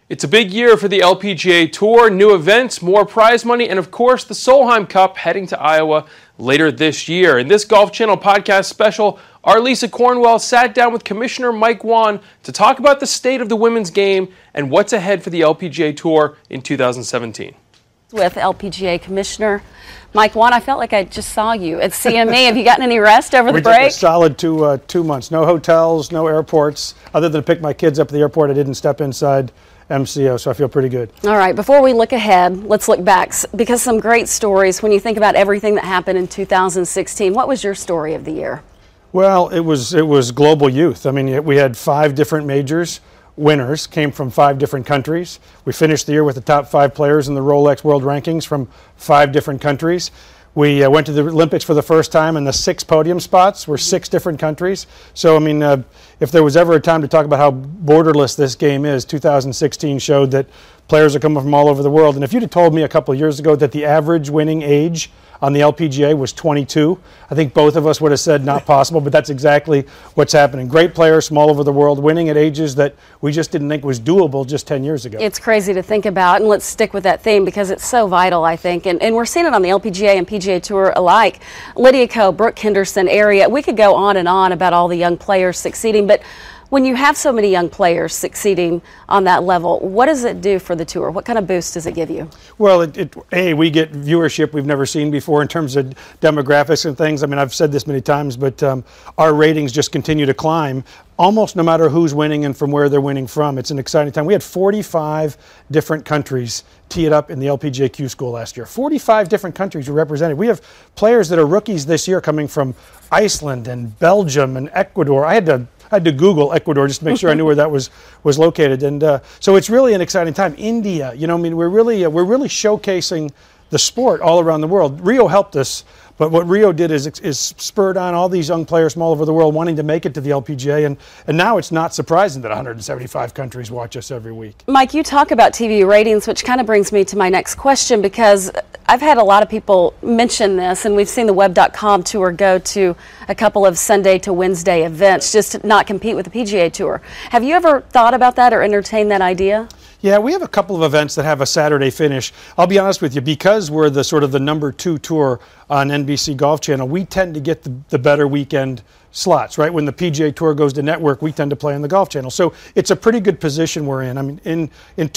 It's a big year for the LPGA Tour, new events, more prize money, and of course the Solheim Cup heading to Iowa later this year. In this Golf Channel podcast special, our Lisa Cornwell sat down with Commissioner Mike Whan to talk about the state of the women's game and what's ahead for the LPGA Tour in 2017. With LPGA Commissioner Mike Whan, I felt like I just saw you at CME. Have you gotten any rest over the break? We took a solid two months. No hotels, no airports. Other than to pick my kids up at the airport, I didn't step inside MCO, so I feel pretty good. All right, before we look ahead, let's look back, because some great stories when you think about everything that happened in 2016. What was your story of the year? Well, it was global youth. I mean, we had 5 different majors. Winners came from 5 different countries. We finished the year with the top 5 players in the Rolex World Rankings from 5 different countries. We went to the Olympics for the first time, and the 6 podium spots were 6 different countries. So, I mean, if there was ever a time to talk about how borderless this game is, 2016 showed that players are coming from all over the world. And if you'd have told me a couple of years ago that the average winning age on the LPGA was 22, I think both of us would have said not possible, but that's exactly what's happening. Great players from all over the world winning at ages that we just didn't think was doable just 10 years ago. It's crazy to think about, and let's stick with that theme because it's so vital, I think, and we're seeing it on the LPGA and PGA Tour alike. Lydia Ko, Brooke Henderson area, we could go on and on about all the young players succeeding, but when you have so many young players succeeding on that level, what does it do for the tour? What kind of boost does it give you? Well, we get viewership we've never seen before in terms of demographics and things. I mean, I've said this many times, but our ratings just continue to climb almost no matter who's winning and from where they're winning from. It's an exciting time. We had 45 different countries tee it up in the LPGA Q School last year. 45 different countries were represented. We have players that are rookies this year coming from Iceland and Belgium and Ecuador. I had to Google Ecuador just to make sure I knew where that was located, and so it's really an exciting time. India, I mean, we're really showcasing the sport all around the world. Rio helped us, but what Rio did is spurred on all these young players from all over the world wanting to make it to the LPGA, and now it's not surprising that 175 countries watch us every week. Mike, you talk about TV ratings, which kind of brings me to my next question, because I've had a lot of people mention this, and we've seen the Web.com Tour go to a couple of Sunday to Wednesday events just to not compete with the PGA Tour. Have you ever thought about that or entertained that idea? Yeah, we have a couple of events that have a Saturday finish. I'll be honest with you, because we're the sort of the number 2 tour on NBC Golf Channel, we tend to get the better weekend slots, right? When the PGA Tour goes to network, we tend to play on the Golf Channel. So it's a pretty good position we're in. I mean, in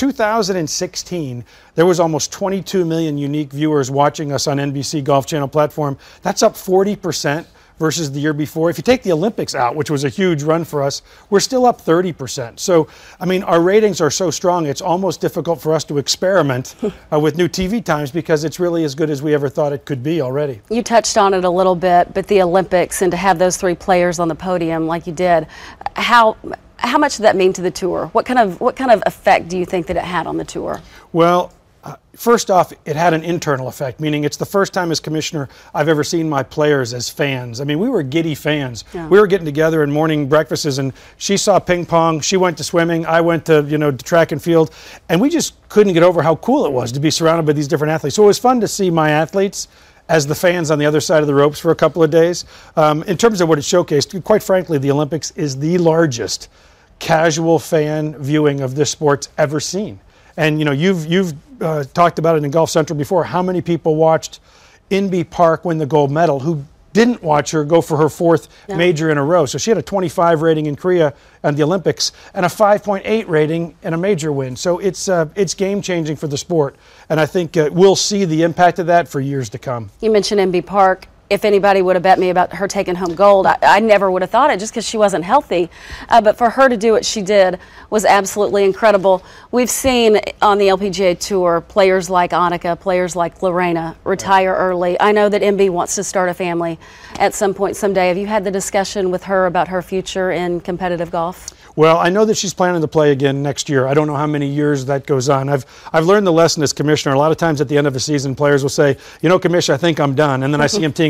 2016, there was almost 22 million unique viewers watching us on NBC Golf Channel platform. That's up 40% versus the year before. If you take the Olympics out, which was a huge run for us, we're still up 30%. So, I mean, our ratings are so strong, it's almost difficult for us to experiment with new TV times because it's really as good as we ever thought it could be already. You touched on it a little bit, but the Olympics, and to have those 3 players on the podium like you did, how much did that mean to the tour? What kind of effect do you think that it had on the tour? Well, first off, it had an internal effect, meaning it's the first time as commissioner I've ever seen my players as fans. I mean, we were giddy fans. Yeah. We were getting together in morning breakfasts, and she saw ping pong, she went to swimming, I went to track and field, and we just couldn't get over how cool it was to be surrounded by these different athletes. So it was fun to see my athletes as the fans on the other side of the ropes for a couple of days. In terms of what it showcased, quite frankly, the Olympics is the largest casual fan viewing of this sport's ever seen. And you've talked about it in Golf Central before, how many people watched Inbee Park win the gold medal who didn't watch her go for her 4th major in a row. So she had a 25 rating in Korea on the Olympics and a 5.8 rating in a major win. So it's game-changing for the sport. And I think we'll see the impact of that for years to come. You mentioned Inbee Park. If anybody would have bet me about her taking home gold, I never would have thought it just because she wasn't healthy. But for her to do what she did was absolutely incredible. We've seen on the LPGA Tour players like Annika, players like Lorena retire early. I know that Inbee wants to start a family at some point someday. Have you had the discussion with her about her future in competitive golf? Well, I know that she's planning to play again next year. I don't know how many years that goes on. I've learned the lesson as commissioner. A lot of times at the end of a season, players will say, Commissioner, I think I'm done. And then I see them teeing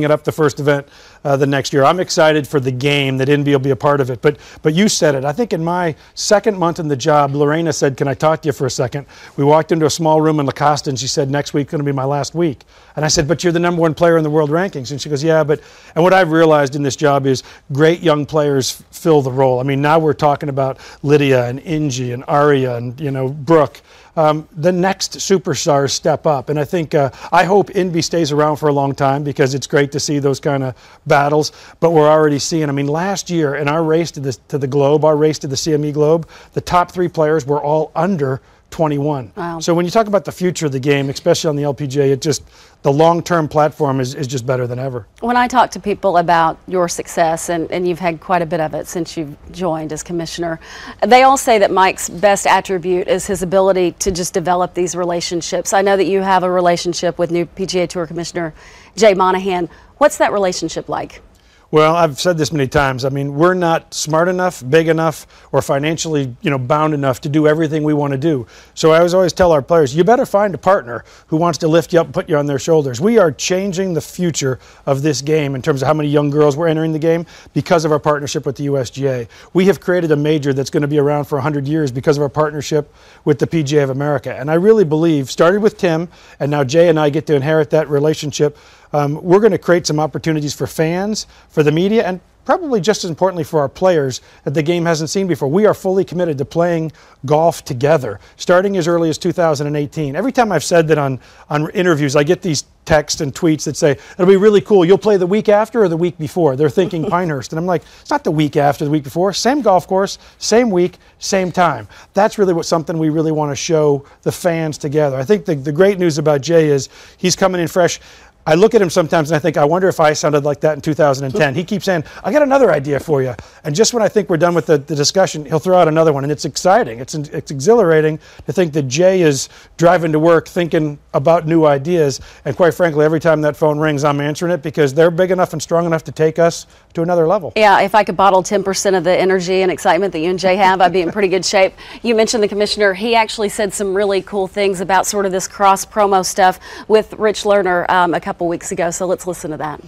it up the first event the next year. I'm excited for the game that Inbee will be a part of it. But you said it. I think in my second month in the job, Lorena said, "Can I talk to you for a second?" We walked into a small room in La Costa, and she said, "Next week's going to be my last week." And I said, "But you're the #1 player in the world rankings." And she goes, "Yeah, but..." And what I've realized in this job is great young players fill the role. I mean, now we're talking about Lydia and Ingie and Aria and, you know, Brooke. The next superstars step up. And I think, I hope Inbee stays around for a long time because it's great to see those kind of battles. But we're already seeing, I mean, last year in our race to the Globe, our race to the CME Globe, the top 3 players were all under 21. Wow. So when you talk about the future of the game, especially on the LPGA, it just, the long-term platform is just better than ever. When I talk to people about your success, and you've had quite a bit of it since you've joined as commissioner, they all say that Mike's best attribute is his ability to just develop these relationships. I know that you have a relationship with new PGA Tour Commissioner Jay Monahan. What's that relationship like? Well, I've said this many times. I mean, we're not smart enough, big enough, or financially, bound enough to do everything we want to do. So I always tell our players, you better find a partner who wants to lift you up and put you on their shoulders. We are changing the future of this game in terms of how many young girls we're entering the game because of our partnership with the USGA. We have created a major that's going to be around for 100 years because of our partnership with the PGA of America. And I really believe, started with Tim, and now Jay and I get to inherit that relationship. We're going to create some opportunities for fans, for the media, and probably just as importantly for our players that the game hasn't seen before. We are fully committed to playing golf together, starting as early as 2018. Every time I've said that on interviews, I get these texts and tweets that say, "It'll be really cool. You'll play the week after or the week before?" They're thinking Pinehurst. And I'm like, it's not the week after, the week before. Same golf course, same week, same time. That's really something we really want to show the fans together. I think the great news about Jay is he's coming in fresh. I look at him sometimes and I think, I wonder if I sounded like that in 2010. He keeps saying, "I got another idea for you." And just when I think we're done with the discussion, he'll throw out another one. And it's exciting. It's exhilarating to think that Jay is driving to work thinking about new ideas. And quite frankly, every time that phone rings, I'm answering it because they're big enough and strong enough to take us to another level. Yeah, if I could bottle 10% of the energy and excitement that you and Jay have, I'd be in pretty good shape. You mentioned the commissioner. He actually said some really cool things about sort of this cross-promo stuff with Rich Lerner a couple weeks ago, so let's listen to that.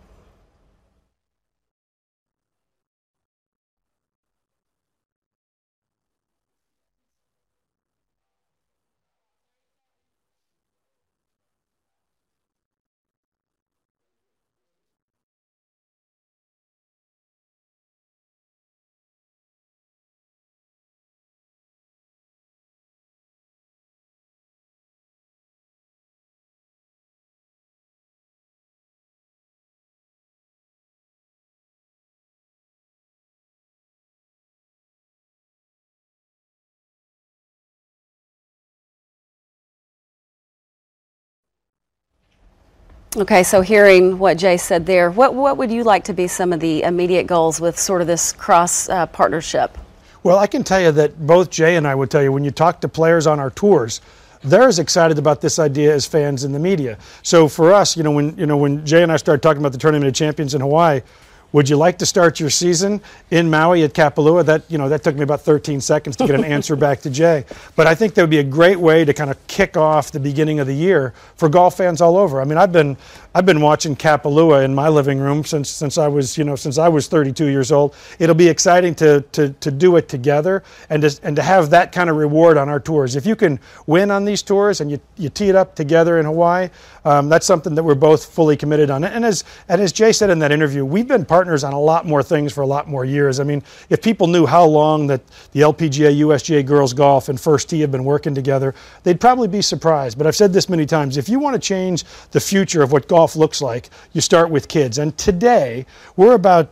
Okay, so hearing what Jay said there, what would you like to be some of the immediate goals with sort of this cross partnership? Well, I can tell you that both Jay and I would tell you when you talk to players on our tours, they're as excited about this idea as fans in the media. So for us, when Jay and I started talking about the Tournament of Champions in Hawaii, would you like to start your season in Maui at Kapalua? That took me about 13 seconds to get an answer back to Jay. But I think that would be a great way to kind of kick off the beginning of the year for golf fans all over. I mean, I've been watching Kapalua in my living room since I was 32 years old. It'll be exciting to do it together and to have that kind of reward on our tours. If you can win on these tours and you tee it up together in Hawaii, that's something that we're both fully committed on. And as Jay said in that interview, we've been partners on a lot more things for a lot more years. I mean, if people knew how long that the LPGA, USGA Girls Golf and First Tee have been working together, they'd probably be surprised. But I've said this many times, if you want to change the future of what golf looks like, you start with kids. And today, we're about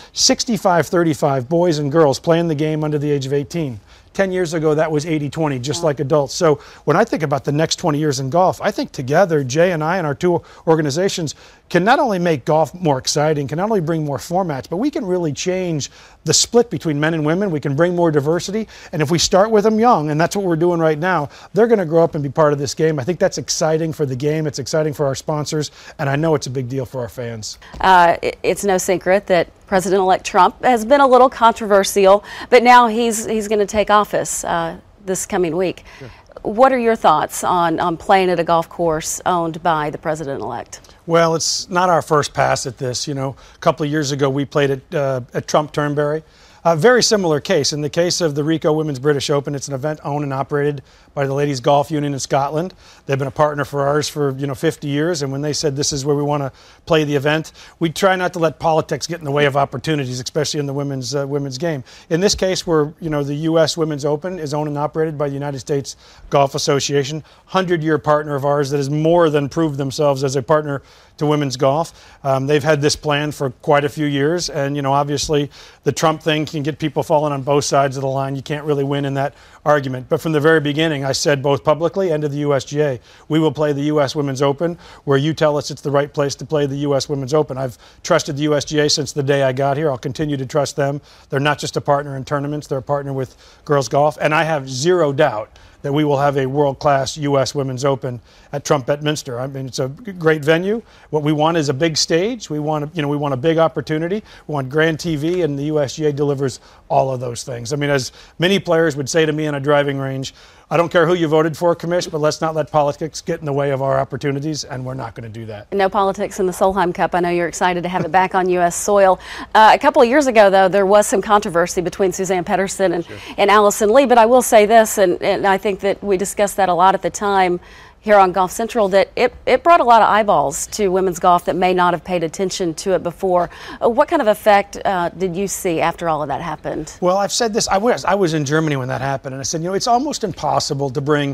65-35 boys and girls playing the game under the age of 18. 10 years ago, that was 80-20, just like adults. So when I think about the next 20 years in golf, I think together, Jay and I and our two organizations can not only make golf more exciting, can not only bring more formats, but we can really change the split between men and women. We can bring more diversity. And if we start with them young, and that's what we're doing right now, they're going to grow up and be part of this game. I think that's exciting for the game. It's exciting for our sponsors. And I know it's a big deal for our fans. It's no secret that President-elect Trump has been a little controversial, but now he's going to take office this coming week. Sure. What are your thoughts on playing at a golf course owned by the President-elect? Well, it's not our first pass at this. You know, a couple of years ago we played at Trump Turnberry. A very similar case. In the case of the Ricoh Women's British Open, it's an event owned and operated by the Ladies Golf Union in Scotland. They've been a partner for ours for 50 years, and when they said this is where we want to play the event, we try not to let politics get in the way of opportunities, especially in the women's game. In this case, where the U.S. Women's Open is owned and operated by the United States Golf Association, 100-year partner of ours that has more than proved themselves as a partner to women's golf. They've had this plan for quite a few years, and obviously the Trump thing can get people falling on both sides of the line. You can't really win in that argument. But from the very beginning, I said both publicly and to the USGA, we will play the U.S. Women's Open where you tell us it's the right place to play the U.S. Women's Open. I've trusted the USGA since the day I got here. I'll continue to trust them. They're not just a partner in tournaments, they're a partner with girls golf, and I have zero doubt that we will have a world-class U.S. Women's Open at Trump Bedminster. I mean, it's a great venue. What we want is a big stage. We want a big opportunity. We want grand TV, and the USGA delivers all of those things. I mean, as many players would say to me in a driving range, I don't care who you voted for, Commish, but let's not let politics get in the way of our opportunities, and we're not going to do that. No politics in the Solheim Cup. I know you're excited to have it back on U.S. soil. A couple of years ago, though, there was some controversy between Suzann Pettersen and Allison Lee, but I will say this, and I think that we discussed that a lot at the time here on Golf Central, that it brought a lot of eyeballs to women's golf that may not have paid attention to it before. What kind of effect did you see after all of that happened? Well, I've said this. I was in Germany when that happened, and I said, it's almost impossible to bring,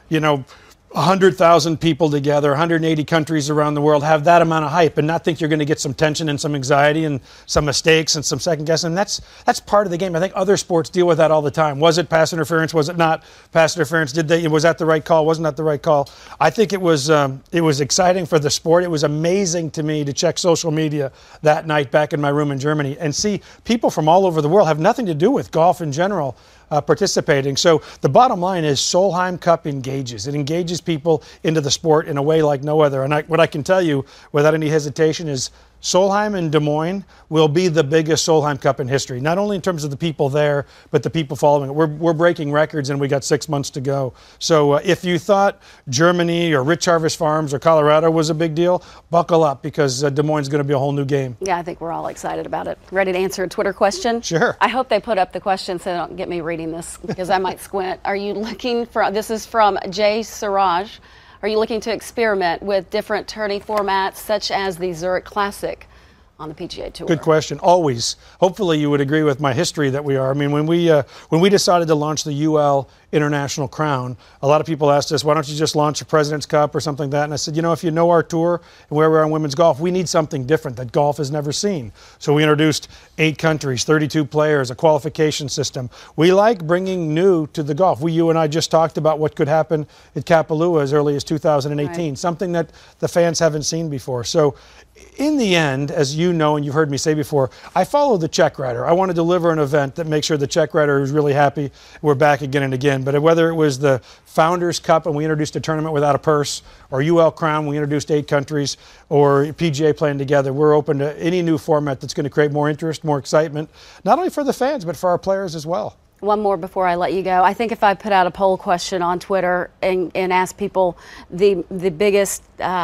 100,000 people together, 180 countries around the world, have that amount of hype and not think you're going to get some tension and some anxiety and some mistakes and some second guessing. And that's part of the game. I think other sports deal with that all the time. Was it pass interference? Was it not pass interference? Was that the right call? Wasn't that the right call? I think it was exciting for the sport. It was amazing to me to check social media that night back in my room in Germany and see people from all over the world, have nothing to do with golf in general, participating. So the bottom line is Solheim Cup engages. It engages people into the sport in a way like no other. And what I can tell you without any hesitation is Solheim and Des Moines will be the biggest Solheim Cup in history, not only in terms of the people there, but the people following it. We're breaking records, and we got 6 months to go. So if you thought Germany or Rich Harvest Farms or Colorado was a big deal, buckle up, because Des Moines is going to be a whole new game. Yeah, I think we're all excited about it. Ready to answer a Twitter question? Sure. I hope they put up the question so they don't get me reading this, because I might squint. Are you looking for, this is from Jay Siraj, are you looking to experiment with different tourney formats such as the Zurich Classic on the PGA Tour? Good question. Always. Hopefully you would agree with my history that we are. I mean, when we decided to launch the UL International Crown, a lot of people asked us, why don't you just launch a President's Cup or something like that? And I said, if you know our tour and where we are in women's golf, we need something different that golf has never seen. So we introduced 8 countries, 32 players, a qualification system. We like bringing new to the golf. You and I just talked about what could happen at Kapalua as early as 2018, right. Something that the fans haven't seen before. So in the end, as you know and you've heard me say before, I follow the check writer. I want to deliver an event that makes sure the check writer is really happy we're back again and again. But whether it was the Founders Cup and we introduced a tournament without a purse, or UL Crown, we introduced 8 countries, or PGA playing together, we're open to any new format that's going to create more interest, more excitement, not only for the fans, but for our players as well. One more before I let you go. I think if I put out a poll question on Twitter and ask people the biggest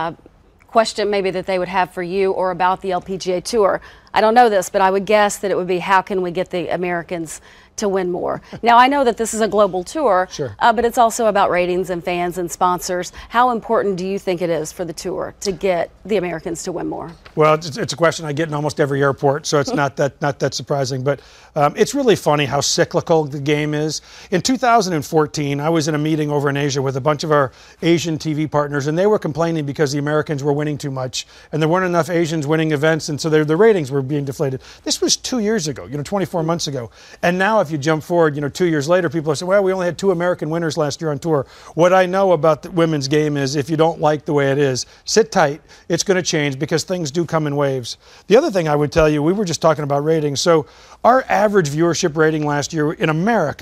question maybe that they would have for you or about the LPGA Tour, I don't know this, but I would guess that it would be, how can we get the Americans to win more? Now, I know that this is a global tour, sure. But it's also about ratings and fans and sponsors. How important do you think it is for the tour to get the Americans to win more? Well, it's a question I get in almost every airport, so it's not that surprising. But it's really funny how cyclical the game is. In 2014, I was in a meeting over in Asia with a bunch of our Asian TV partners, and they were complaining because the Americans were winning too much, and there weren't enough Asians winning events, and so the ratings were being deflated. This was 2 years ago, 24 months ago. And now if you jump forward, 2 years later, people are saying, well, we only had 2 American winners last year on tour. What I know about the women's game is if you don't like the way it is, sit tight. It's going to change because things do come in waves. The other thing I would tell you, we were just talking about ratings. So our average viewership rating last year in America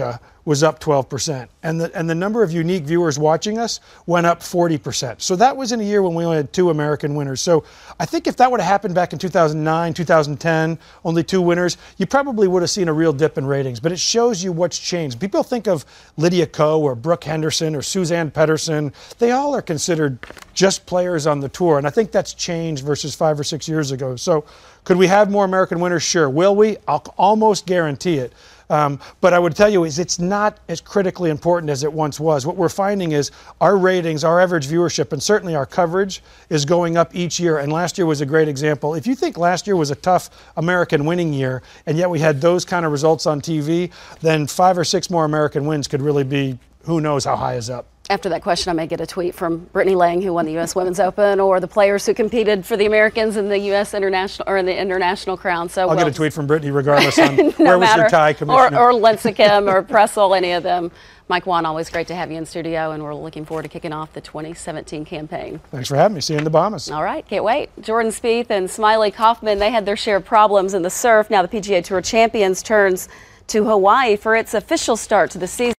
was up 12%. And the number of unique viewers watching us went up 40%. So that was in a year when we only had 2 American winners. So I think if that would have happened back in 2009, 2010, only 2 winners, you probably would have seen a real dip in ratings. But it shows you what's changed. People think of Lydia Ko or Brooke Henderson or Suzanne Pedersen. They all are considered just players on the tour. And I think that's changed versus 5 or 6 years ago. So could we have more American winners? Sure. Will we? I'll almost guarantee it. But I would tell you is it's not as critically important as it once was. What we're finding is our ratings, our average viewership, and certainly our coverage is going up each year. And last year was a great example. If you think last year was a tough American winning year, and yet we had those kind of results on TV, then 5 or 6 more American wins could really be, who knows how high is up. After that question, I may get a tweet from Brittany Lang, who won the U.S. Women's Open, or the players who competed for the Americans in the U.S. international or in the international crown. So I'll get a tweet from Brittany regardless on where was your tie, Commissioner. Or Lincecum or Pressel, any of them. Mike Whan, always great to have you in studio, and we're looking forward to kicking off the 2017 campaign. Thanks for having me. See you in the Bahamas. All right, can't wait. Jordan Spieth and Smylie Kaufman, they had their share of problems in the surf. Now the PGA Tour Champions turns to Hawaii for its official start to the season.